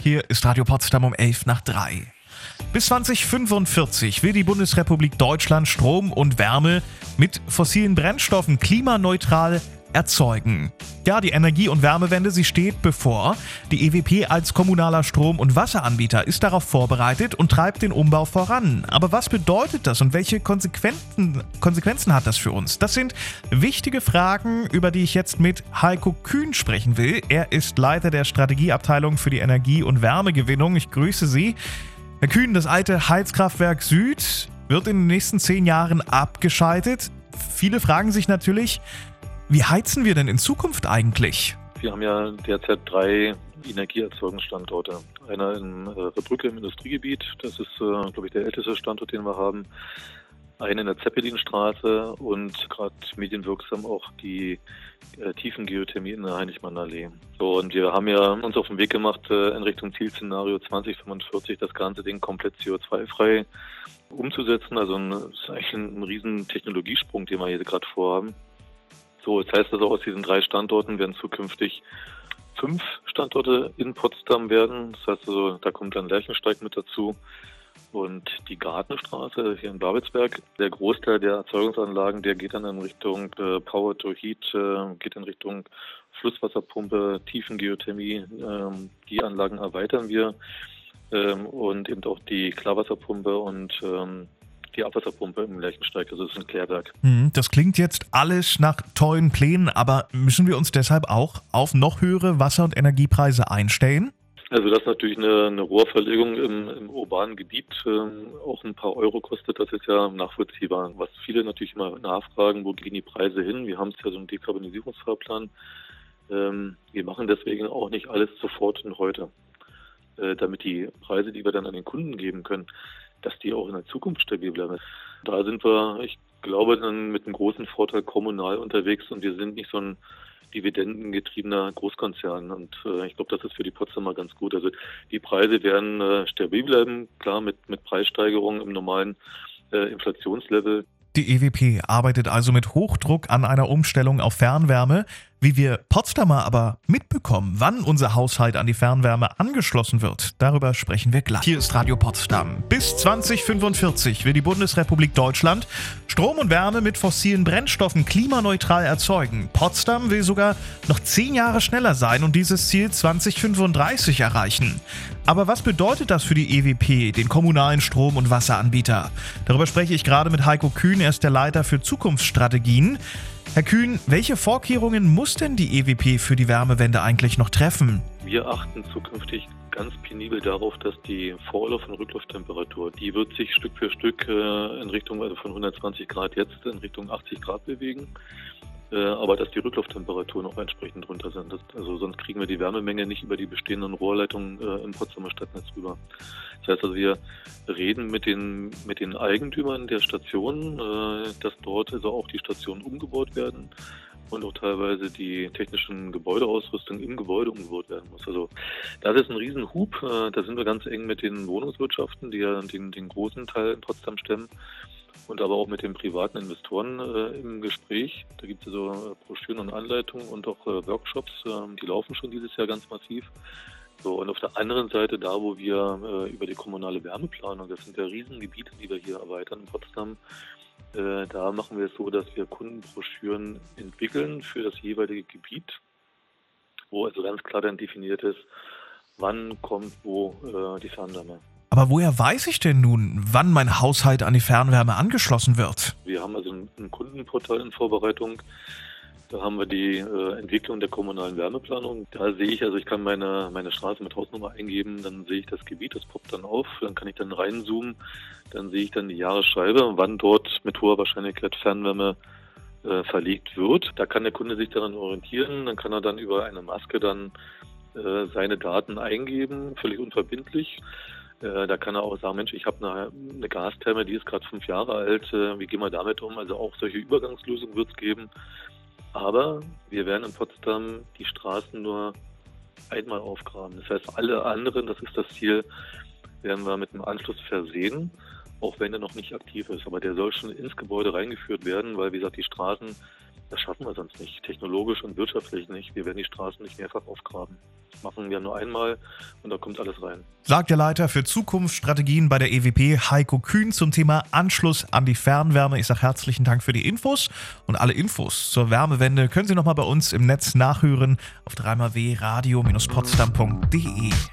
Hier ist Radio Potsdam um 11:03. Bis 2045 will die Bundesrepublik Deutschland Strom und Wärme mit fossilen Brennstoffen klimaneutral erzeugen. Ja, die Energie- und Wärmewende, sie steht bevor. Die EWP als kommunaler Strom- und Wasseranbieter ist darauf vorbereitet und treibt den Umbau voran. Aber was bedeutet das und welche Konsequenzen hat das für uns? Das sind wichtige Fragen, über die ich jetzt mit Heiko Kühn sprechen will. Er ist Leiter der Strategieabteilung für die Energie- und Wärmegewinnung. Ich grüße Sie. Herr Kühn, das alte Heizkraftwerk Süd wird in den nächsten 10 Jahren abgeschaltet. Viele fragen sich natürlich, wie heizen wir denn in Zukunft eigentlich? Wir haben ja derzeit 3 Energieerzeugungsstandorte. Einer in Rebrücke im Industriegebiet, das ist, glaube ich, der älteste Standort, den wir haben. Einen in der Zeppelinstraße und gerade medienwirksam auch die Tiefengeothermie in der Heinrich-Mann-Allee. So, und wir haben ja uns auf den Weg gemacht in Richtung Zielszenario 2045, das ganze Ding komplett CO2-frei umzusetzen. Also das ist eigentlich ein riesen Technologiesprung, den wir hier gerade vorhaben. So, das heißt also, aus diesen 3 Standorten werden zukünftig 5 Standorte in Potsdam werden. Das heißt also, da kommt dann Lerchensteig mit dazu. Und die Gartenstraße hier in Babelsberg, der Großteil der Erzeugungsanlagen, der geht dann in Richtung Power to Heat, geht in Richtung Flusswasserpumpe, Tiefengeothermie. Die Anlagen erweitern wir und eben auch die Klarwasserpumpe und die Abwasserpumpe im Lerchensteig, also das ist ein Klärwerk. Das klingt jetzt alles nach tollen Plänen, aber müssen wir uns deshalb auch auf noch höhere Wasser- und Energiepreise einstellen? Also dass natürlich eine Rohrverlegung im urbanen Gebiet auch ein paar Euro kostet, das ist ja nachvollziehbar. Was viele natürlich immer nachfragen, wo gehen die Preise hin? Wir haben es ja so einen Dekarbonisierungsfahrplan. Wir machen deswegen auch nicht alles sofort und heute, damit die Preise, die wir dann an den Kunden geben können, dass die auch in der Zukunft stabil bleiben. Da sind wir, ich glaube, dann mit einem großen Vorteil kommunal unterwegs und wir sind nicht so ein dividendengetriebener Großkonzern und ich glaube, das ist für die Potsdamer ganz gut. Also die Preise werden stabil bleiben, klar mit Preissteigerungen im normalen Inflationslevel. Die EWP arbeitet also mit Hochdruck an einer Umstellung auf Fernwärme. Wie wir Potsdamer aber mitbekommen, wann unser Haushalt an die Fernwärme angeschlossen wird, darüber sprechen wir gleich. Hier ist Radio Potsdam. Bis 2045 will die Bundesrepublik Deutschland Strom und Wärme mit fossilen Brennstoffen klimaneutral erzeugen. Potsdam will sogar noch 10 Jahre schneller sein und dieses Ziel 2035 erreichen. Aber was bedeutet das für die EWP, den kommunalen Strom- und Wasseranbieter? Darüber spreche ich gerade mit Heiko Kühn, er ist der Leiter für Zukunftsstrategien. Herr Kühn, welche Vorkehrungen muss denn die EWP für die Wärmewende eigentlich noch treffen? Wir achten zukünftig ganz penibel darauf, dass die Vorlauf- und Rücklufttemperatur, die wird sich Stück für Stück in Richtung, also von 120 Grad jetzt in Richtung 80 Grad bewegen. Aber dass die Rücklufttemperaturen auch entsprechend runter sind. Also sonst kriegen wir die Wärmemenge nicht über die bestehenden Rohrleitungen im Potsdamer Stadtnetz rüber. Das heißt also, wir reden mit den Eigentümern der Stationen, dass dort also auch die Stationen umgebaut werden und auch teilweise die technischen Gebäudeausrüstung im Gebäude umgebaut werden muss. Also das ist ein Riesenhub. Da sind wir ganz eng mit den Wohnungswirtschaften, die ja den großen Teil in Potsdam stemmen. Und aber auch mit den privaten Investoren im Gespräch. Da gibt es also Broschüren und Anleitungen und auch Workshops, die laufen schon dieses Jahr ganz massiv. So, und auf der anderen Seite, da wo wir über die kommunale Wärmeplanung, das sind ja Riesengebiete, die wir hier erweitern in Potsdam, da machen wir es so, dass wir Kundenbroschüren entwickeln für das jeweilige Gebiet, wo also ganz klar dann definiert ist, wann kommt wo die Fernwärme. Aber woher weiß ich denn nun, wann mein Haushalt an die Fernwärme angeschlossen wird? Wir haben also ein Kundenportal in Vorbereitung. Da haben wir die Entwicklung der kommunalen Wärmeplanung. Da sehe ich, also ich kann meine Straße mit Hausnummer eingeben, dann sehe ich das Gebiet, das poppt dann auf, dann kann ich dann reinzoomen, dann sehe ich dann die Jahresscheibe, wann dort mit hoher Wahrscheinlichkeit Fernwärme verlegt wird. Da kann der Kunde sich daran orientieren, dann kann er dann über eine Maske dann seine Daten eingeben, völlig unverbindlich. Da kann er auch sagen, Mensch, ich habe eine Gastherme, die ist gerade 5 Jahre alt, wie gehen wir damit um? Also auch solche Übergangslösungen wird es geben. Aber wir werden in Potsdam die Straßen nur einmal aufgraben. Das heißt, alle anderen, das ist das Ziel, werden wir mit einem Anschluss versehen, auch wenn er noch nicht aktiv ist. Aber der soll schon ins Gebäude reingeführt werden, weil, wie gesagt, die Straßen Das schaffen wir sonst nicht, technologisch und wirtschaftlich nicht. Wir werden die Straßen nicht mehrfach aufgraben. Das machen wir nur einmal und da kommt alles rein. Sagt der Leiter für Zukunftsstrategien bei der EWP, Heiko Kühn, zum Thema Anschluss an die Fernwärme. Ich sage herzlichen Dank für die Infos und alle Infos zur Wärmewende können Sie nochmal bei uns im Netz nachhören auf 3xw-radio-potsdam.de.